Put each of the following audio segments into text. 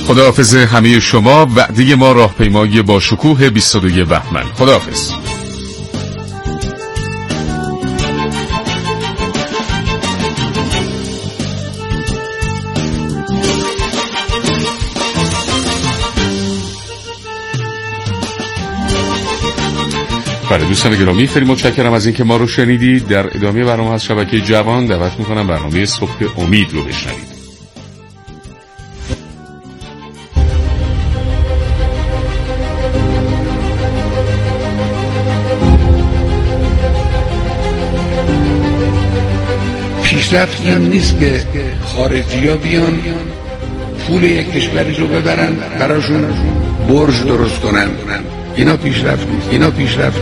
خداحافظ همه شما. وعده ما راهپیمایی با شکوه 22 بهمن. خداحافظ. بله دوستان گرامی، خیلی متشکرم از اینکه ما رو شنیدید. در ادامه برنامه از شبکه جوان دعوت میکنم برنامه صبح امید رو بشنوید. پیشرفت این نیست که خارجی‌ها بیان پول یک کشوری رو ببرن براشون برج درست کنن. اینا پیشرفت نیست. پیشرفت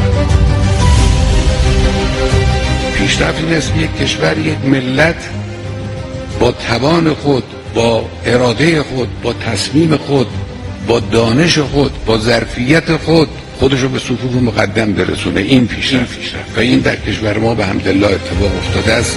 این است یک کشور، یک ملت با توان خود، با اراده خود، با تصمیم خود، با دانش خود، با ظرفیت خود خودشو به صفوف مقدم برسونه. این پیشرفت و این در کشور ما به حمدالله اتفاق افتاده است.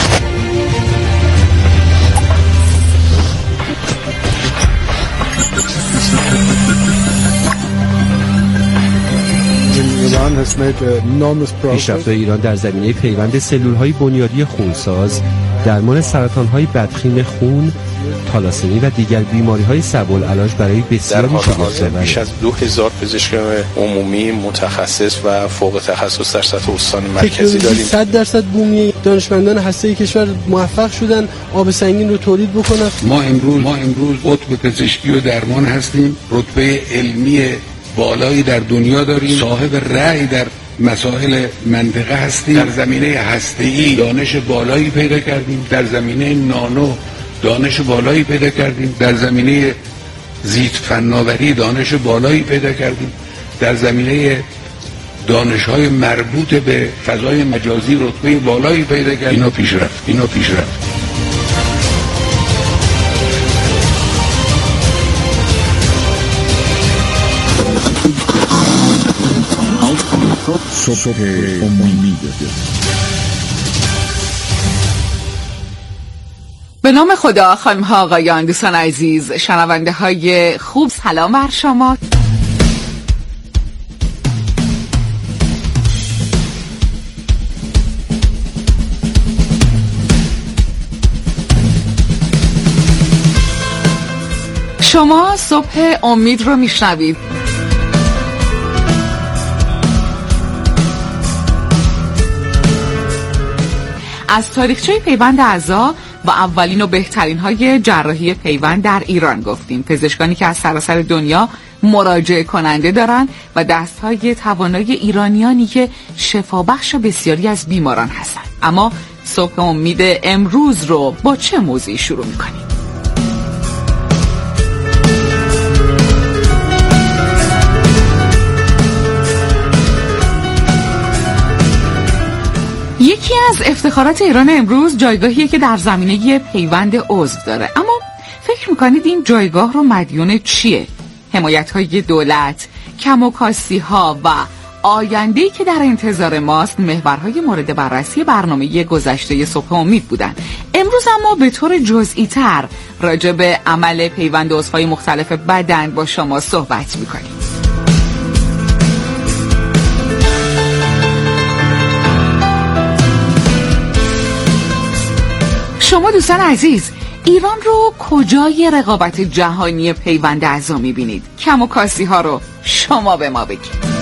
پیشرفت ایران در زمینه پیوند سلول‌های بنیادی خونساز، درمان سرطان‌های بدخیم خون، تالاسمی و دیگر بیماری‌های صعب‌العلاج برای بسیاری شگفت‌آور. بیش از 2000 پزشک عمومی متخصص و فوق تخصص در سطح استان مرکزی داریم. 100% بومی دانشمندان هسته‌ای کشور موفق شدن آب سنگین رو تولید بکنن. ما امروز قطب پزشکی و درمان هستیم. رتبه علمی بالایی در دنیا داریم. صاحب رأی در مسائل منطقه هستیم. در زمینه هسته‌ای دانش بالایی پیدا کردیم. در زمینه نانو دانش بالایی پیدا کردیم. در زمینه زیست فناوری دانش بالایی پیدا کردیم. در زمینه دانش‌های مربوط به فضای مجازی رتبه بالایی پیدا کردیم. اینا پیشرفت. صبح امید. به نام خدا، خانم ها آقایان، دوستان عزیز، شنونده های خوب، سلام بر شما. شما صبح امید رو میشنوید. از تاریخچه پیوند اعضا و اولین و بهترین های جراحی پیوند در ایران گفتیم. پزشکانی که از سراسر دنیا مراجعه کننده دارند و دستهای توانای ایرانیانی که شفابخش بسیاری از بیماران هستند. اما صبح امید امروز رو با چه موضوعی شروع می‌کنیم؟ یکی از افتخارات ایران امروز جایگاهیه که در زمینه پیوند عضو داره. اما فکر میکنید این جایگاه رو مدیون چیه؟ حمایت‌های دولت، کم و کاستی‌ها و آینده‌ای که در انتظار ماست محورهای مورد بررسی برنامه گذشته صبح امید بودن. امروز اما به طور جزئی‌تر راجع به عمل پیوند عضوهای مختلف بدن با شما صحبت میکنیم. شما دوستان عزیز، ایران رو کجای رقابت جهانی پیوند اعضا می‌بینید؟ کم و کاستی ها رو شما به ما بگید.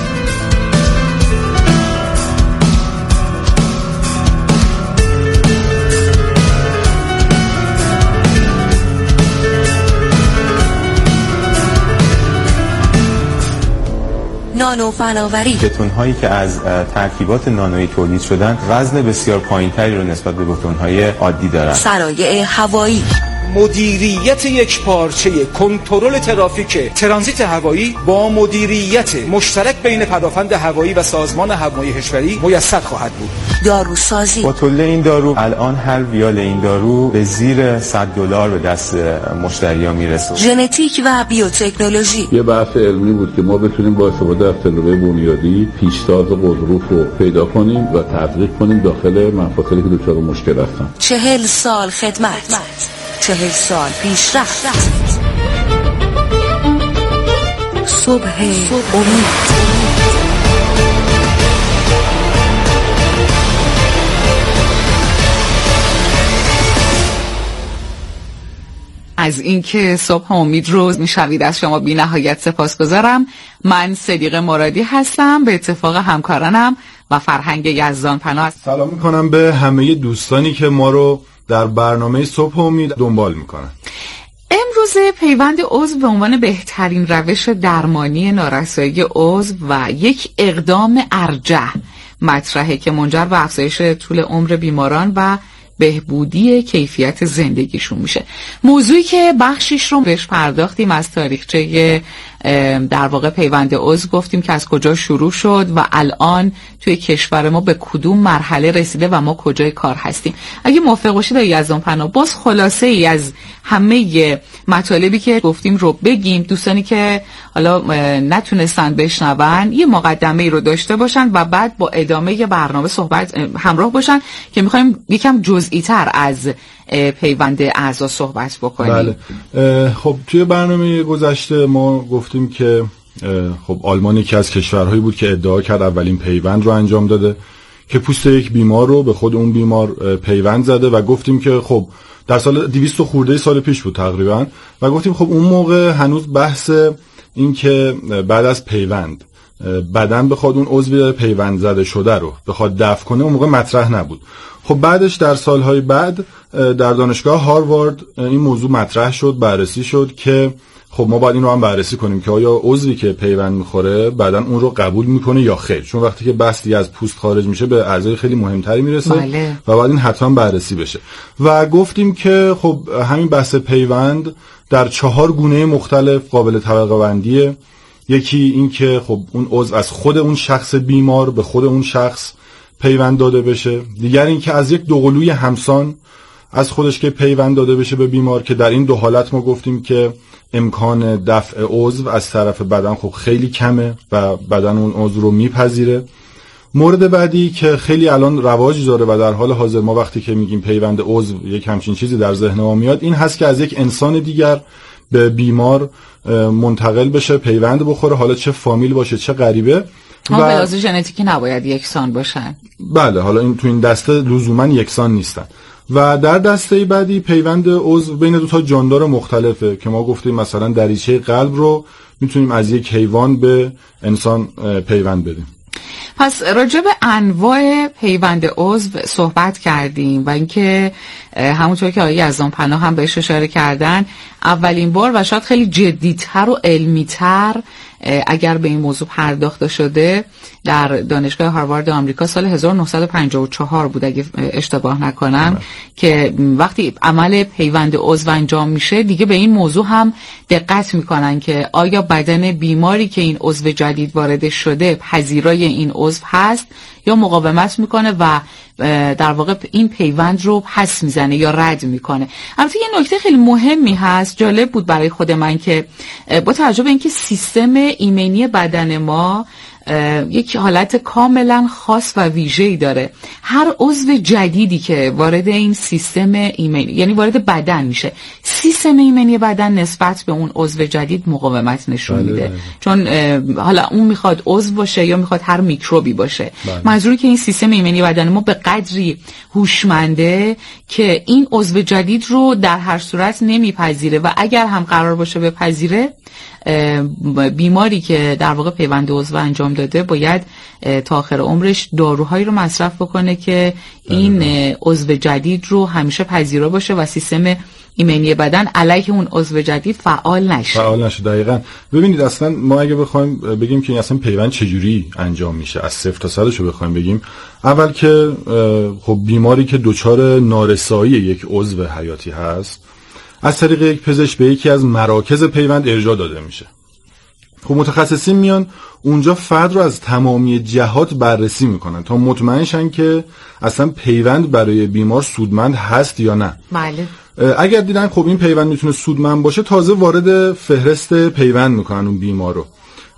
نانو فناوری، بتون‌هایی که از ترکیبات نانویی تولید شدن وزن بسیار پایین‌تری رو نسبت به بتون‌های عادی دارن. صنایع هوایی، مدیریت یک پارچه کنترل ترافیک ترانزیت هوایی با مدیریت مشترک بین پدافند هوایی و سازمان هوایی کشوری میسر خواهد بود. داروسازی، با تولید این دارو الان هر ویال این دارو به زیر $100 به دست مشتریان میرسه. ژنتیک و بیوتکنولوژی، یه بحث علمی بود که ما بتونیم با استفاده از تجربه بنیادی پیشتاز قضروف رو پیدا کنیم و تطبیق کنیم داخل مفاصلی که دچار مشکل هستن. 40 سال خدمت، 40 سال پیشرفت. صبح امید. از اینکه صبح امید رو میشوید از شما بی نهایت سپاسگزارم. من صدیق مرادی هستم، به اتفاق همکارانم و فرهنگ یزدان پناه. سلام میکنم به همه دوستانی که ما رو در برنامه صبح امید دنبال میکنن. امروز پیوند عضو به عنوان بهترین روش درمانی نارسایی عضو و یک اقدام ارجح مطرحه که منجر به افزایش طول عمر بیماران و بهبودی کیفیت زندگیشون میشه. موضوعی که بخشیش رو بهش پرداختیم از تاریخچه در واقع پیوند عضو، گفتیم که از کجا شروع شد و الان توی کشور ما به کدوم مرحله رسیده و ما کجای کار هستیم. اگه موافق باشید آقای یزدان پناه، باز خلاصه ای از همه مطالبی که گفتیم رو بگیم، دوستانی که حالا نتونستن بشنون یه مقدمه ای رو داشته باشن و بعد با ادامه برنامه صحبت همراه باشن که میخوایم یکم جزئی تر از پیوند اعضا صحبت بکنیم. بله. خب توی برنامه گذشته ما گفتیم که خب آلمان یکی از کشورهایی بود که ادعا کرد اولین پیوند رو انجام داده که پوست یک بیمار رو به خود اون بیمار پیوند زده و گفتیم که خب در سال 200 خورده سال پیش بود تقریبا و گفتیم خب اون موقع هنوز بحث این که بعد از پیوند بدن بخواد اون عضو پیوند زده شده رو بخواد دفع کنه اون موقع مطرح نبود. خب بعدش در سالهای بعد در دانشگاه هاروارد این موضوع مطرح شد، بررسی شد که خب ما باید این رو هم بررسی کنیم که آیا عضوی که پیوند میخوره بدن اون رو قبول میکنه یا خیر، چون وقتی که بحث دیگه از پوست خارج میشه به اعضای خیلی مهمتری میرسه. بله. و باید این حتما بررسی بشه و گفتیم که خب همین بحث پیوند در 4 گونه مختلف قابل طبقه بندیه. یکی این که خب اون عضو از خود اون شخص بیمار به خود اون شخص پیوند داده بشه، دیگر این که از یک دوقلوی همسان از خودش که پیوند داده بشه به بیمار، که در این دو حالت ما گفتیم که امکان دفع عضو از طرف بدن خب خیلی کمه و بدن اون عضو رو میپذیره. مورد بعدی که خیلی الان رواج داره و در حال حاضر ما وقتی که میگیم پیوند عضو یک همچین چیزی در ذهن ما میاد، این هست که از یک انسان دیگر به بیمار منتقل بشه، پیوند بخوره، حالا چه فامیل باشه چه غریبه. و به لحاظ ژنتیکی نباید یکسان باشن. بله، حالا این تو این دسته لزوما یکسان نیستن. و در دسته بعدی پیوند عضو بین دو تا جاندار مختلفه که ما گفتیم مثلا دریچه قلب رو میتونیم از یک حیوان به انسان پیوند بدیم. پس راجع به انواع پیوند عضو صحبت کردیم و اینکه همونطور که آقای یزدان پناه هم بهش اشاره کردن اولین بار و شاید خیلی جدی‌تر و علمی‌تر اگر به این موضوع پرداخته شده در دانشگاه هاروارد آمریکا سال 1954 بود اگه اشتباه نکنم که وقتی عمل پیوند عضو انجام میشه دیگه به این موضوع هم دقت میکنن که آیا بدن بیماری که این عضو جدید وارد شده پذیرای این عضو هست یا مقاومت میکنه و در واقع این پیوند رو پس میزنه یا رد میکنه. البته یه نکته خیلی مهمی هست، جالب بود برای خود من که با توجه به اینکه سیستم ایمنی بدن ما یک حالت کاملا خاص و ویژه‌ای داره، هر عضو جدیدی که وارد این سیستم ایمنی یعنی وارد بدن میشه، سیستم ایمنی بدن نسبت به اون عضو جدید مقاومت نشون میده. چون حالا اون میخواد عضو باشه یا میخواد هر میکروبی باشه. منظوری که این سیستم ایمنی بدن ما به قدری هوشمنده که این عضو جدید رو در هر صورت نمیپذیره و اگر هم قرار باشه بپذیره بیماری که در واقع پیوند عضو انجام داده باید تا آخر عمرش داروهایی رو مصرف بکنه که این عضو جدید رو همیشه پذیرا باشه و سیستم ایمنی بدن علیه اون عضو جدید فعال نشه. دقیقاً. ببینید اصلا ما اگه بخوایم بگیم که اصلا پیوند چجوری انجام میشه از 0 تا 100 رو بخوایم بگیم، اول که خب بیماری که دچار نارسایی یک عضو حیاتی هست از طریق یک پزشک به یکی از مراکز پیوند ارجاع داده میشه. خب متخصصین میان اونجا فرد رو از تمامی جهات بررسی میکنن تا مطمئن شن که اصلا پیوند برای بیمار سودمند هست یا نه. بله. اگر دیدن خب این پیوند میتونه سودمند باشه تازه وارد فهرست پیوند میکنن اون بیمار رو.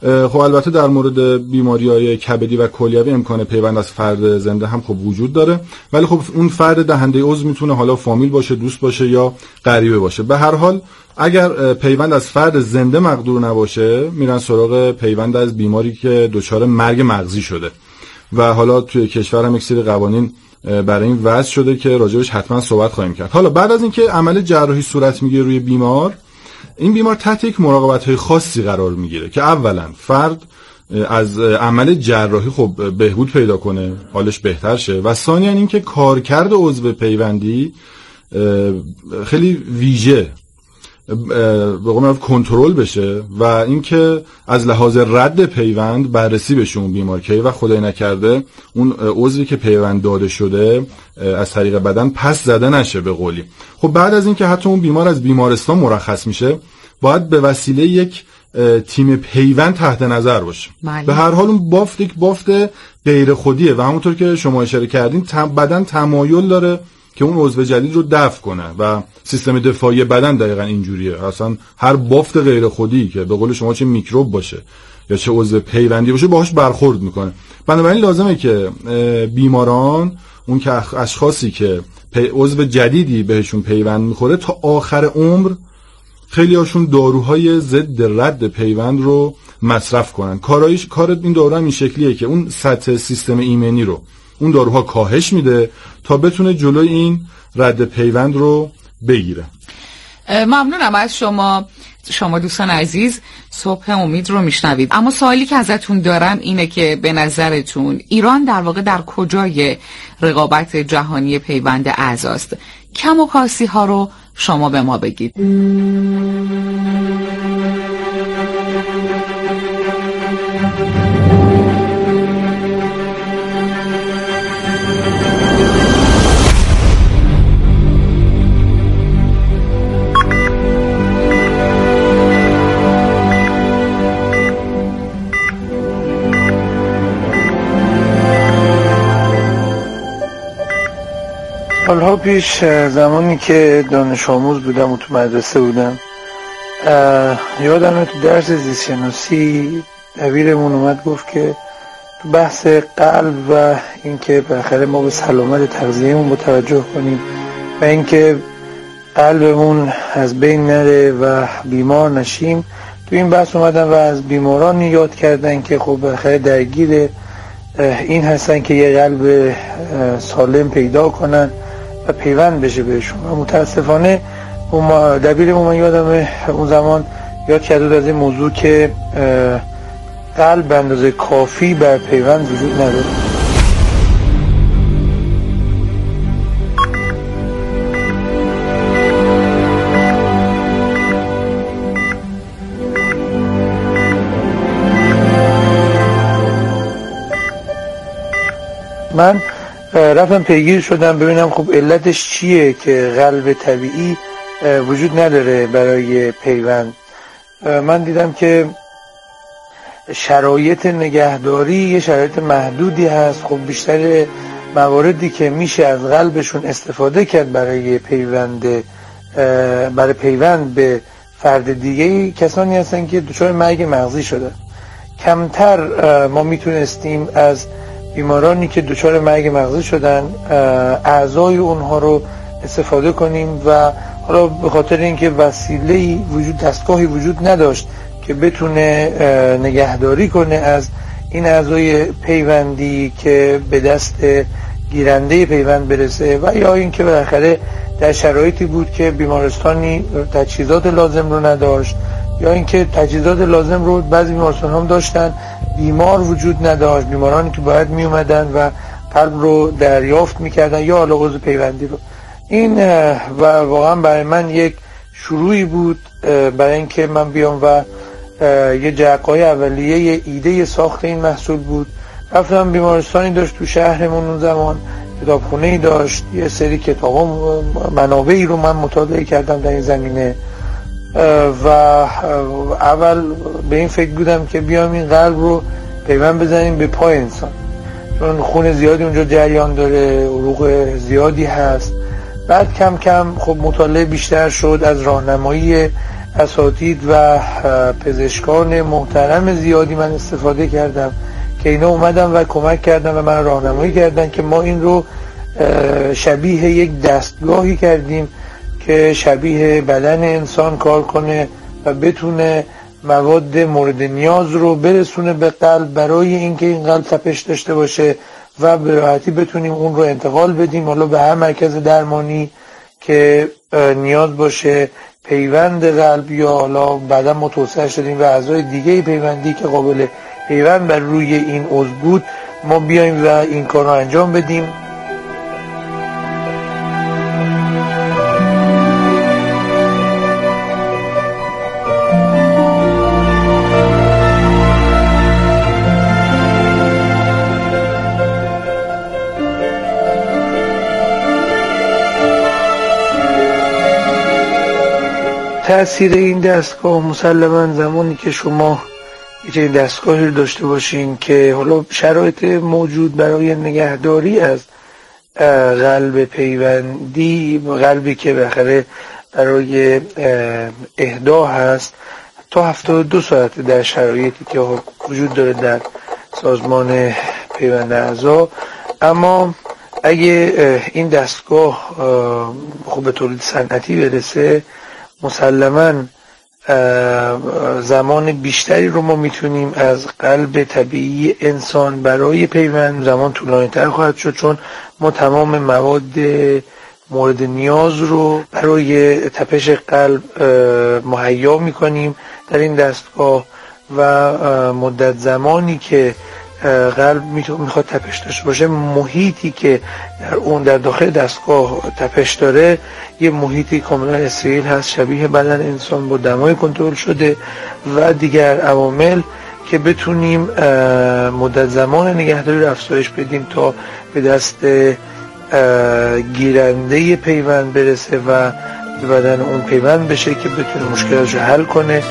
خب البته در مورد بیماری‌های کبدی و کلیوی امکان پیوند از فرد زنده هم خب وجود داره، ولی خب اون فرد دهنده عضو میتونه حالا فامیل باشه، دوست باشه یا غریبه باشه. به هر حال اگر پیوند از فرد زنده مقدور نباشه میرن سراغ پیوند از بیماری که دچار مرگ مغزی شده و حالا توی کشور هم یک سری قوانین برای این وضع شده که راجبش حتما صحبت خواهیم کرد. حالا بعد از اینکه عمل جراحی صورت میگیره روی بیمار، این بیمار تحت یک مراقبت‌های خاصی قرار میگیره که اولا فرد از عمل جراحی خب بهبود پیدا کنه، حالش بهتر شه، و ثانیاً اینکه کارکرد عضو پیوندی خیلی ویژه به قول معروف کنترل بشه و اینکه از لحاظ رد پیوند بررسی بشه اون بیمار که و خدای نکرده اون عضوی که پیوند داده شده از طریق بدن پس زده نشه به قولی. خب بعد از اینکه حتی اون بیمار از بیمارستان مرخص میشه باید به وسیله یک تیم پیوند تحت نظر باشه. به هر حال اون بافت یک بافت غیر خودیه و همونطور که شما اشاره کردین بدن تمایل داره که اون عضو جدید رو دفع کنه و سیستم دفاعی بدن دقیقاً اینجوریه. اصلا هر بافت غیر خودی که به قول شما چه میکروب باشه یا چه عضو پیوندی باشه باهاش برخورد میکنه. بنابراین لازمه که بیماران، اون که اشخاصی که عضو جدیدی بهشون پیوند میخوره، تا آخر عمر خیلی هاشون داروهای ضد رد پیوند رو مصرف کنن. کار این دارو هم این شکلیه که اون سطح سیستم ایمنی رو اون داروها کاهش میده تا بتونه جلوی این رد پیوند رو بگیره. ممنونم از شما دوستان عزیز. صبح امید رو میشنوید، اما سوالی که ازتون دارم اینه که به نظرتون ایران در واقع در کجای رقابت جهانی پیوند اعضاست؟ کم و کاسی ها رو شما به ما بگید. سالها پیش زمانی که دانش آموز بودم و تو مدرسه بودم، یادمه تو درس زیست شناسی دبیرمون اومد گفت که تو بحث قلب و اینکه بالاخره ما به سلامت تغذیه‌مون متوجه کنیم و اینکه قلبمون از بین نره و بیمار نشیم، تو این بحث اومدن و از بیماران یاد کردن که خب بالاخره درگیر این هستن که یه قلب سالم پیدا کنن و پیوند بشه بهشون. و متاسفانه دبیرمون، من یادمه اون زمان یاد کرده از این موضوع که قلب به اندازه کافی بر پیوند وجود نداره. من رفتم پیگیر شدم ببینم خب علتش چیه که قلب طبیعی وجود نداره برای پیوند. من دیدم که شرایط نگهداری یه شرایط محدودی هست. خب بیشتر مواردی که میشه از قلبشون استفاده کرد برای پیوند به فرد دیگه کسانی هستن که دچار مرگ مغزی شده. کمتر ما میتونستیم از بیمارانی که دچار مرگ مغزی شدن اعضای اونها رو استفاده کنیم و حالا به خاطر اینکه وسیله‌ای دستگاهی وجود نداشت که بتونه نگهداری کنه از این اعضای پیوندی که به دست گیرنده پیوند برسه، و یا اینکه بالاخره در شرایطی بود که بیمارستانی تجهیزات لازم رو نداشت، یا اینکه تجهیزات لازم رو بعضی بیمارستان هم داشتن بیمار وجود نداشت، بیمارانی که باید می اومدن و قلب رو دریافت میکردن یا حالا عضو پیوندی رو. این و واقعا برای من یک شروعی بود برای اینکه من بیام و یه جرقه‌های اولیه ایده ساخت این محصول بود. رفتم بیمارستانی داشت تو شهرمون اون زمان، کتابخونه‌ای داشت، یه سری کتابا منابعی رو من مطالعه کردم در این زمینه و اول به این فکر بودم که بیام این قلب رو پیوند بزنیم به پای انسان، چون خون زیادی اونجا جریان داره، عروق زیادی هست. بعد کم کم خب مطالعه بیشتر شد، از راهنمایی اساتید و پزشکان محترم زیادی من استفاده کردم که اینا اومدن و کمک کردن و من راهنمایی کردن که ما این رو شبیه یک دستگاهی کردیم که شبیه بدن انسان کار کنه و بتونه مواد مورد نیاز رو برسونه به قلب برای اینکه این قلب تپش داشته باشه و به راحتی بتونیم اون رو انتقال بدیم حالا به هر مرکز درمانی که نیاز باشه. پیوند قلب یا حالا بعدا ما توسعه شدیم و اعضای دیگه پیوندی که قابل پیوند بر روی این عضو بود ما بیایم و این کار رو انجام بدیم. تأثیر این دستگاه مسلماً زمانی که شما یه دستگاهی رو داشته باشین که حالا شرایط موجود برای نگهداری از قلب پیوندی، قلبی که بالاخره برای اهدا هست، تا 72 ساعت در شرایطی که وجود داره در سازمان پیوند اعضا. اما اگه این دستگاه خب به تولید صنعتی برسه مسلماً زمان بیشتری رو ما میتونیم از قلب طبیعی انسان برای پیوند زمان طولانی تر خواهد شد، چون ما تمام مواد مورد نیاز رو برای تپش قلب مهیا میکنیم در این دستگاه و مدت زمانی که قلب میخواد تپش داشته باشه، محیطی که در اون در داخل دستگاه تپش داره یه محیطی کاملا استریل هست، شبیه بدن انسان با دمای کنترل شده و دیگر عوامل که بتونیم مدت زمان نگهداری رو افزایش بدیم تا به دست گیرنده پیوند برسه و به بدن اون پیوند بشه که بتونه مشکلاتش رو حل کنه.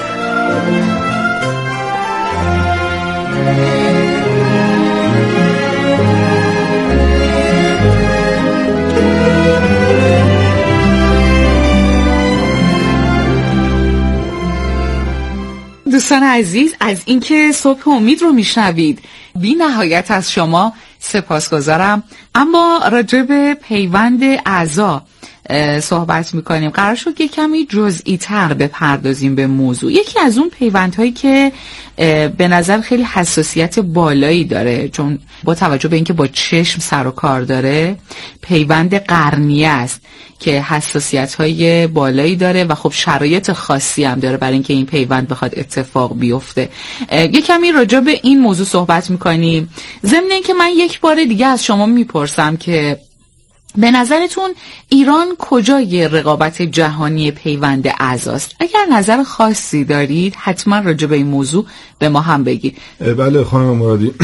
دوستان عزیز، از اینکه صبح امید رو میشنوید بی نهایت از شما سپاسگزارم. اما راجع به پیوند اعضا صحبت میکنیم. قرار شد که کمی جزئی تر بپردازیم به موضوع. یکی از اون پیوندهایی که به نظر خیلی حساسیت بالایی داره، چون با توجه به اینکه با چشم سر و کار داره، پیوند قرنیه است که حساسیت‌های بالایی داره و خب شرایط خاصی هم داره برای اینکه این پیوند بخواد اتفاق بیفته. یک کمی راجع به این موضوع صحبت میکنیم. ضمن اینکه من یک بار دیگه از شما میپرسم که به نظرتون ایران کجای رقابت جهانی پیوند اعضاست؟ اگر نظر خاصی دارید حتما راجع به این موضوع به ما هم بگید. بله خانم مرادی.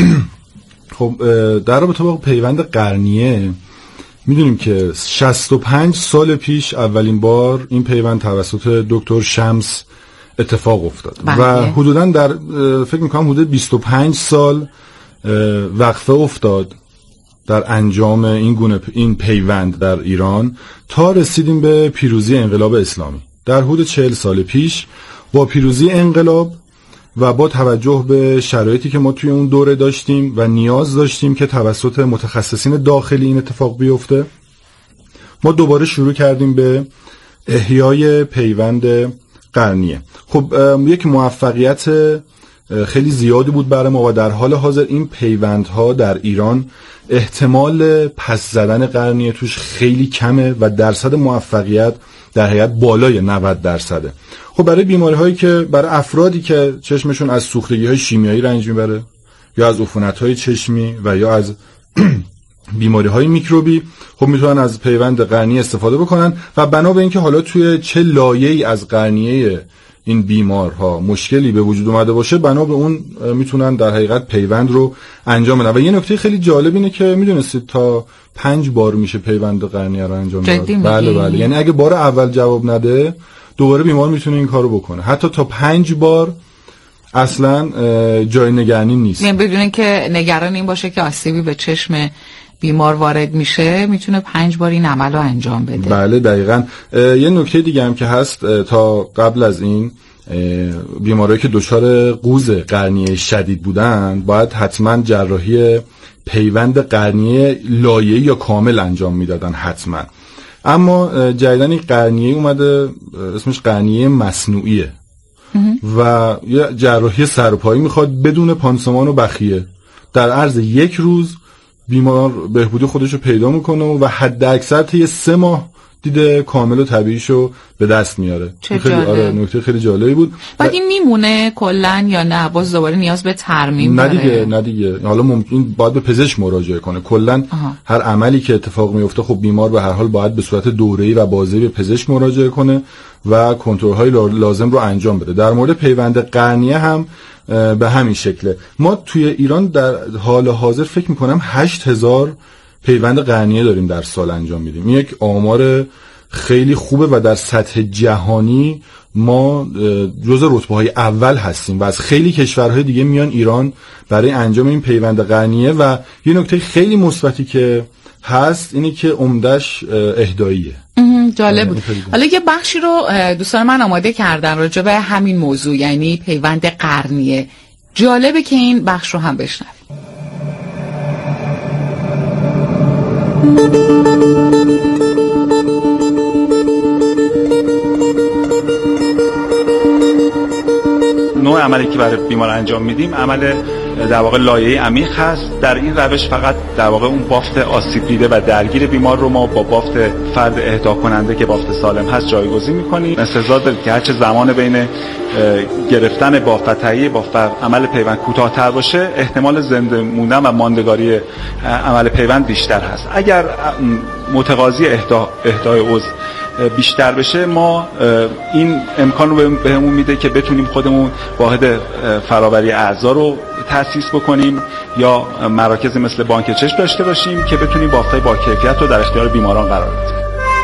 خب در رابطه با پیوند قرنیه میدونیم که 65 سال پیش اولین بار این پیوند توسط دکتر شمس اتفاق افتاد و حدوداً در فکر میکنم حدود 25 سال وقفه افتاد در انجام این پیوند در ایران تا رسیدیم به پیروزی انقلاب اسلامی. در حدود 40 سال پیش با پیروزی انقلاب و با توجه به شرایطی که ما توی اون دوره داشتیم و نیاز داشتیم که توسط متخصصین داخلی این اتفاق بیفته، ما دوباره شروع کردیم به احیای پیوند قرنیه. خب یک موفقیت خیلی زیادی بود برای ما و در حال حاضر این پیوندها در ایران احتمال پس زدن قرنیه توش خیلی کمه و درصد موفقیت در حقیقت بالای 90%. خب برای بیماری هایی که برای افرادی که چشمشون از سوختگی های شیمیایی رنج میبره یا از عفونت های چشمی و یا از بیماری های میکروبی، خب میتونن از پیوند قرنیه استفاده بکنن و بنا به اینکه حالا توی چه لایه‌ای از قرنیه این بیمارها مشکلی به وجود اومده باشه، بنا به اون میتونن در حقیقت پیوند رو انجام بدن. و یه نکته خیلی جالب اینه که میدونستید تا 5 بار میشه پیوند قرنیه رو انجام داد. بله یعنی اگه بار اول جواب نده دوباره بیمار میتونه این کارو بکنه، حتی تا 5 بار اصلا جای نگرانی نیست. یعنی بدون که نگران این باشه که آسیبی به چشم بیمار وارد میشه میتونه 5 بار این عمل رو انجام بده. بله دقیقاً. یه نکته دیگه هم که هست، تا قبل از این بیمارایی که دچار قوز قرنیه شدید بودن باید حتما جراحی پیوند قرنیه لایه‌ای یا کامل انجام میدادن حتما. اما جدیداً این قرنیه اومده اسمش قرنیه مصنوعیه و یه جراحی سرپایی میخواد بدون پانسمان و بخیه. در عرض 1 روز بیمار بهبودی خودش رو پیدا میکنه و حد اکثر طی 3 ماه دید کامل و طبیعیشو به دست میاره. خیلی نکته خیلی جالبی بود. بعد این میمونه کلا یا نه باز دوباره نیاز به ترمیم داره؟ نه دیگه. حالا ممکن باید به پزشک مراجعه کنه. کلا هر عملی که اتفاق میفته خب بیمار به هر حال باید به صورت دوره‌ای و بازی به پزشک مراجعه کنه و کنترل‌های لازم رو انجام بده. در مورد پیوند قرنیه هم به همین شکله. ما توی ایران در حال حاضر فکر میکنم 8000 پیوند قرنیه داریم در سال انجام میدیم. این یک آمار خیلی خوبه و در سطح جهانی ما جزو رتبه‌های اول هستیم و از خیلی کشورهای دیگه میان ایران برای انجام این پیوند قرنیه. و یه نکته خیلی مثبتی که هست اینه که عمدش اهداییه. جالب بود. حالا یه بخشی رو دوستان من آماده کردن راجع به همین موضوع، یعنی پیوند قرنیه. جالبه که این بخش رو هم بشنویم. نوع عملی که برای بیمار انجام میدیم عمل در واقع لایه‌ای عمیق هست. در این روش فقط در واقع اون بافت آسیب دیده و درگیر بیمار رو ما با بافت فرد اهدا کننده که بافت سالم هست جایگزین می‌کنیم. استعداد داره که هرچه زمان بین گرفتن بافت و تهیه بافت عمل پیوند کوتاه‌تر باشه، احتمال زنده موندن و ماندگاری عمل پیوند بیشتر هست. اگر متقاضی اهدای عضو بیشتر بشه، ما این امکان رو بهمون میده که بتونیم خودمون واحد فرآوری اعضا رو تأسیس بکنیم یا مراکز مثل بانک چشم داشته باشیم که بتونیم بافت‌های با کیفیت رو در اختیار بیماران قرار بدیم.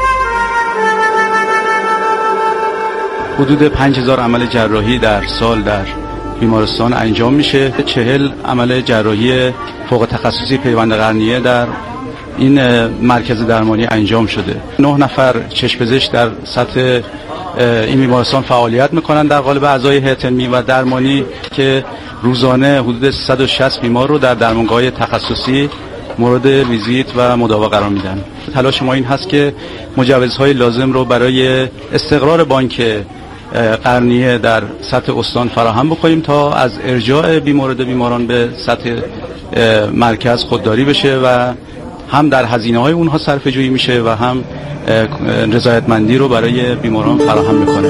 حدود 5000 عمل جراحی در سال در بیمارستان انجام میشه. 40 عمل جراحی فوق تخصصی پیوند قرنیه در این مرکز درمانی انجام شده. 9 نفر چشم پزشک در سطح این بیمارستان فعالیت میکنن در قالب اعضای هیئت علمی و درمانی که روزانه حدود 360 بیمار رو در درمانگاه‌های تخصصی مورد ویزیت و مداوا قرار میدن. تلاش ما این هست که مجوزهای لازم رو برای استقرار بانک قرنیه در سطح استان فراهم بکنیم تا از ارجاع بیماران به سطح مرکز خودداری بشه و هم در هزینه‌های اونها صرفه‌جویی میشه و هم رضایتمندی رو برای بیماران فراهم میکنه.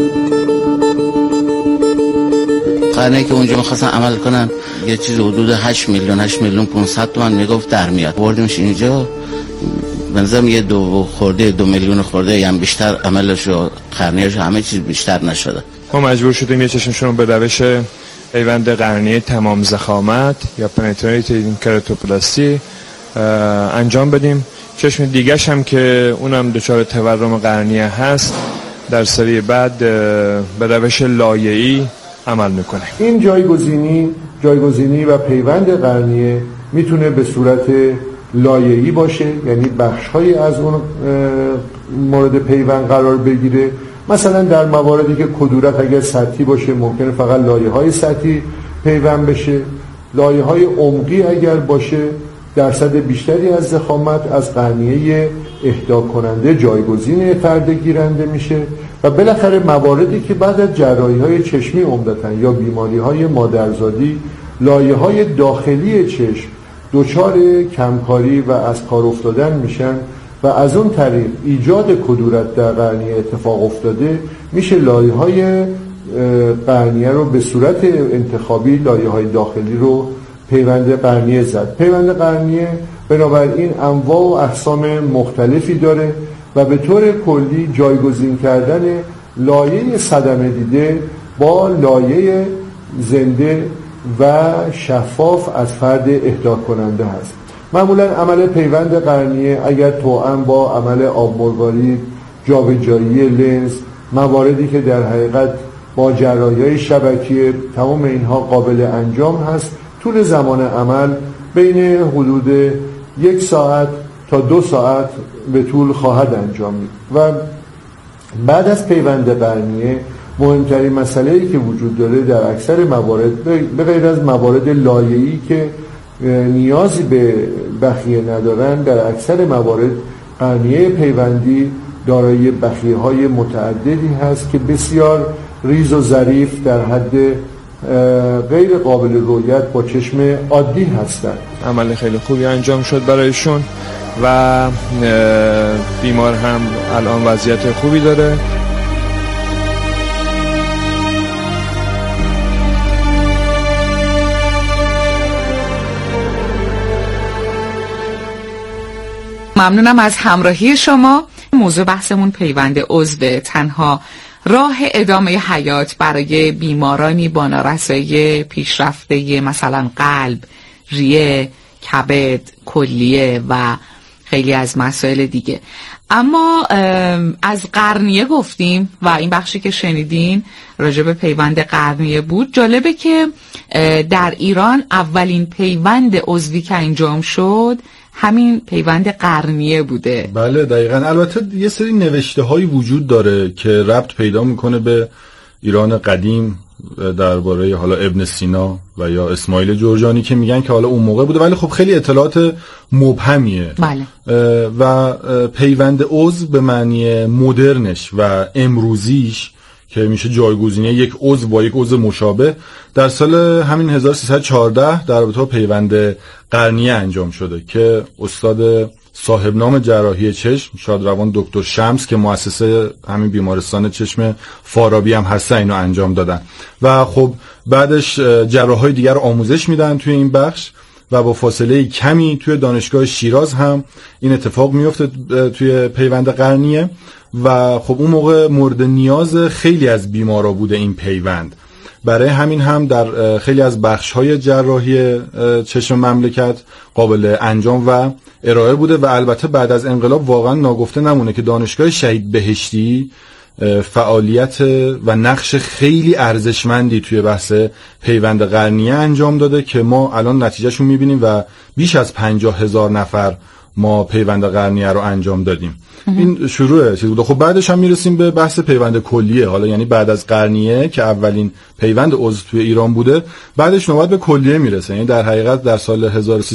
قرنیه که اونجا می‌خواستن عمل کنن یه چیز حدود 8 میلیون 500 تومان میگفت در میاد. بردیمش اینجا بنظرم یه 2 میلیون خورده هم بیشتر عملش و قرنیه‌اش همه چیز بیشتر نشده. ما مجبور شدیم یه چشمشون رو به روش پیوند قرنیه تمام ضخامت یا پنتریتینگ کراتوپلاستی انجام بدیم. چشم دیگه‌ش هم که اونم دچار تورم قرنیه هست در سری بعد به روش لایه‌ای عمل میکنه. این جایگزینی و پیوند قرنیه میتونه به صورت لایه‌ای باشه، یعنی بخش‌هایی از اون مورد پیوند قرار بگیره. مثلا در مواردی که کدورت اگر سطحی باشه ممکنه فقط لایه‌های سطحی پیوند بشه. لایه‌های عمقی اگر باشه درصد بیشتری از ضخامت از قرنیه اهدا کننده جایگزین فرد گیرنده میشه. و بالاخره مواردی که بعد از جراحی‌های چشمی عمدتاً یا بیماری‌های مادرزادی لایه‌های داخلی چشم دچار کمکاری و از کار افتادن میشن و از اون طریق ایجاد کدورت در قرنیه اتفاق افتاده، میشه لایه‌های قرنیه رو به صورت انتخابی لایه‌های داخلی رو پیوند قرنیه زد. پیوند قرنیه بنابراین انواع و اقسام مختلفی داره و به طور کلی جایگزین کردن لایه صدمه دیده با لایه زنده و شفاف از فرد اهدا کننده هست. معمولا عمل پیوند قرنیه اگر توأم با عمل آبمروارید، جابجایی لنز، مواردی که در حقیقت با جراحی‌های شبکیه تمام اینها قابل انجام هست، طول زمان عمل بین حدود 1 ساعت تا 2 ساعت به طول خواهد انجامید. و بعد از پیوند قرنیه مهمترین مسئله‌ای که وجود داره در اکثر موارد به غیر از موارد لایه‌ای که نیازی به بخیه ندارن، در اکثر موارد قرنیه پیوندی دارای بخیه‌های متعددی هست که بسیار ریز و ظریف در حد غیر قابل رؤیت با چشم عادی هستند. عمل خیلی خوبی انجام شد برایشون و بیمار هم الان وضعیت خوبی داره. ممنونم از همراهی شما. موضوع بحثمون پیوند عضو، تنها راه ادامه حیات برای بیمارانی با نارسایی پیشرفته مثلا قلب، ریه، کبد، کلیه و خیلی از مسائل دیگه. اما از قرنیه گفتیم و این بخشی که شنیدین راجع به پیوند قرنیه بود. جالبه که در ایران اولین پیوند عضوی که انجام شد همین پیوند قرنیه بوده. بله دقیقاً. البته یه سری نوشته هایی وجود داره که ربط پیدا میکنه به ایران قدیم درباره حالا ابن سینا و یا اسماعیل جرجانی که میگن که حالا اون موقع بوده، ولی خب خیلی اطلاعات مبهمیه. بله. و پیوند عضو به معنی مدرنش و امروزیش که میشه جایگزینی یک عضو با یک عضو مشابه در سال همین 1314 در رابطه با پیوند قرنیه انجام شده که استاد صاحب نام جراحی چشم شادروان دکتر شمس که مؤسسه همین بیمارستان چشم فارابی هم هست اینو انجام دادن و خب بعدش جراحای دیگر آموزش میدن توی این بخش و با فاصله کمی توی دانشگاه شیراز هم این اتفاق میفته توی پیوند قرنیه و خب اون موقع مورد نیاز خیلی از بیمارا بوده این پیوند. برای همین هم در خیلی از بخش‌های جراحی چشم مملکت قابل انجام و ارائه بوده و البته بعد از انقلاب واقعا ناگفته نمونه که دانشگاه شهید بهشتی فعالیت و نقش خیلی ارزشمندی توی بحث پیوند قرنیه انجام داده که ما الان نتیجهشون میبینیم و بیش از 50,000 نفر ما پیوند قرنیه رو انجام دادیم. این شروع چیز بود. خب بعدش هم میرسیم به بحث پیوند کلیه، حالا یعنی بعد از قرنیه که اولین پیوند عضو توی ایران بوده بعدش نوبت به کلیه میرسه. یعنی در حقیقت در سال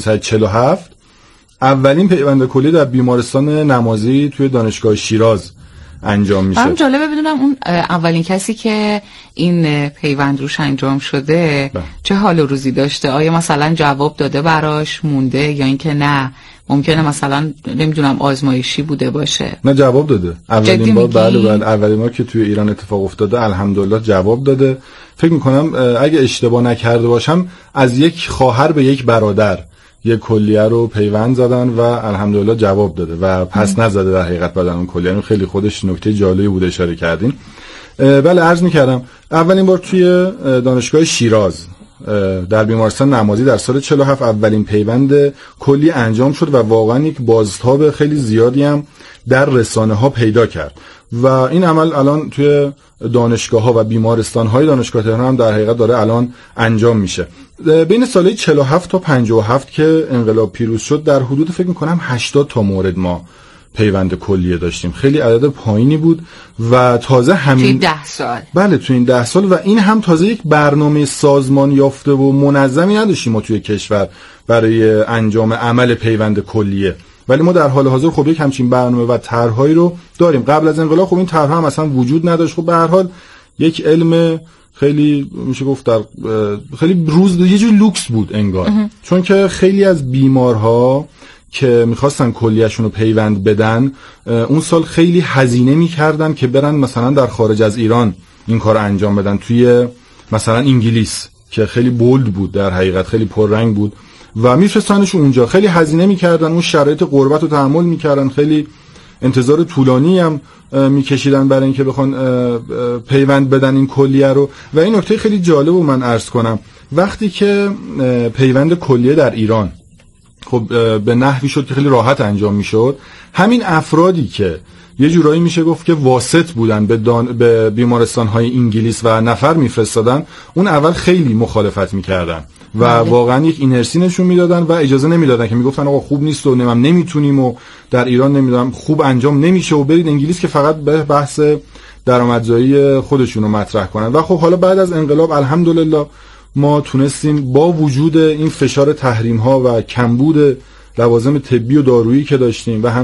1347 اولین پیوند کلیه در بیمارستان نمازی توی دانشگاه شیراز انجام میشه. برام جالبه بدونم اون اولین کسی که این پیوند روش انجام شده چه حال و روزی داشته؟ آیا مثلا جواب داده براش مونده یا اینکه نه ممکنه مثلا نمیدونم آزمایشی بوده باشه؟ نه جواب داده. اولین بار بله اولین بار که توی ایران اتفاق افتاده الحمدلله جواب داده. فکر میکنم اگه اشتباه نکرده باشم از یک خواهر به یک برادر یک کلیه رو پیوند زدن و الحمدلله جواب داده و پس نزده در حقیقت بعد اون کلیه. خیلی خودش نکته جالبی بوده اشاره کردین. بله عرض میکردم اولین بار توی دانشگاه شیراز در بیمارستان نمازی در سال 47 اولین پیوند کلی انجام شد و واقعا یک بازتاب خیلی زیادی هم در رسانه ها پیدا کرد و این عمل الان توی دانشگاه ها و بیمارستان های دانشگاه تهران هم در حقیقت داره الان انجام میشه. بین سالهای 47 تا 57 که انقلاب پیروز شد در حدود فکر میکنم 80 تا مورد ما پیوند کلیه داشتیم. خیلی عدد پایینی بود و تازه همین توی 10 سال بله توی این 10 سال و این هم تازه یک برنامه سازمان یافته و منظمی نداشتیم ما توی کشور برای انجام عمل پیوند کلیه، ولی ما در حال حاضر خب یک همچین برنامه و طرحهایی رو داریم. قبل از انقلاب خب این طرح هم اصلا وجود نداشت. خب به هر حال یک علم خیلی میشه گفت در خیلی روز یه جور لوکس بود انگار، چون که خیلی از بیمارها که میخواستن کلیهشون رو پیوند بدن اون سال خیلی هزینه میکردن که برن مثلا در خارج از ایران این کار انجام بدن، توی مثلا انگلیس که خیلی بولد بود در حقیقت خیلی پررنگ بود و میفرستانش اونجا. خیلی هزینه میکردن، اون شرایط غربت رو تحمل میکردن، خیلی انتظار طولانی هم میکشیدن برای اینکه بخوان پیوند بدن این کلیه رو. و این نکته خیلی جالب رو من عرض کنم، وقتی که پیوند کلیه در ایران خب به نحوی شد که خیلی راحت انجام میشد. همین افرادی که یه جورایی میشه گفت که واسط بودن به بیمارستان‌های انگلیس و نفر میفرستادن، اون اول خیلی مخالفت میکردن و واقعا یک اینرسی نشون میدادن و اجازه نمیدادن، که میگفتن آقا خوب نیست و نمیتونیم و در ایران نمیدونم خوب انجام نمیشه و برید انگلیس که فقط به بحث درآمدزایی خودشون رو مطرح کنن. و خب حالا بعد از انقلاب الحمدلله ما تونستیم با وجود این فشار تحریم ها و کمبود لوازم طبی و دارویی که داشتیم و